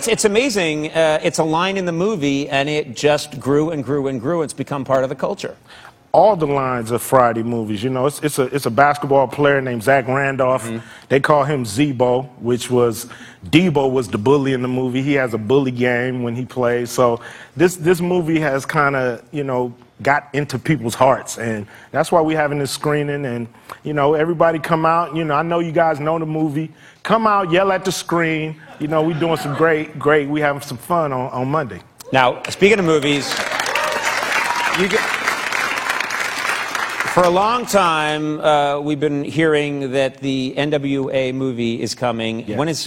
it's amazing. It's a line in the movie, and it just grew and grew and grew. It's become part of the culture. All the lines of Friday movies, you know, it's a basketball player named Zach Randolph. They call him Zebo, which was Debo was the bully in the movie. He has a bully game when he plays. So this movie has kind of, you know, got into people's hearts, and that's why we're having this screening. And you know, everybody come out. You know, I know you guys know the movie. Come out, yell at the screen. You know, we're doing some great. We having some fun on Monday. Now, speaking of movies, for a long time, we've been hearing that the NWA movie is coming. Yes.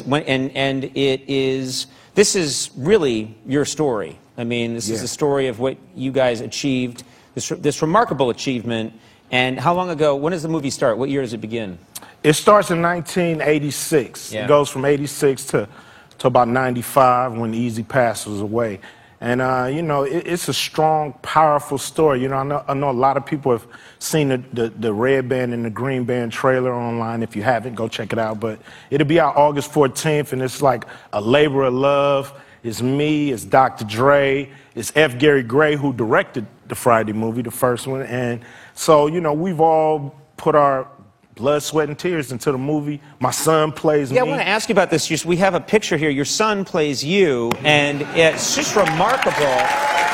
This is really your story. I mean, this is the story of what you guys achieved, this remarkable achievement. And how long ago, when does the movie start? What year does it begin? It starts in 1986. Yeah. It goes from 86 to about 95 when Easy Pass was away. And, you know, it's a strong, powerful story. You know, I know a lot of people have seen the Red Band and the Green Band trailer online. If you haven't, go check it out. But it'll be out August 14th, and it's like a labor of love. It's me, it's Dr. Dre, it's F. Gary Gray, who directed the Friday movie, the first one. And so, you know, we've all put our blood, sweat, and tears into the movie. My son plays me. Yeah, I want to ask you about this. We have a picture here. Your son plays you, and it's just remarkable.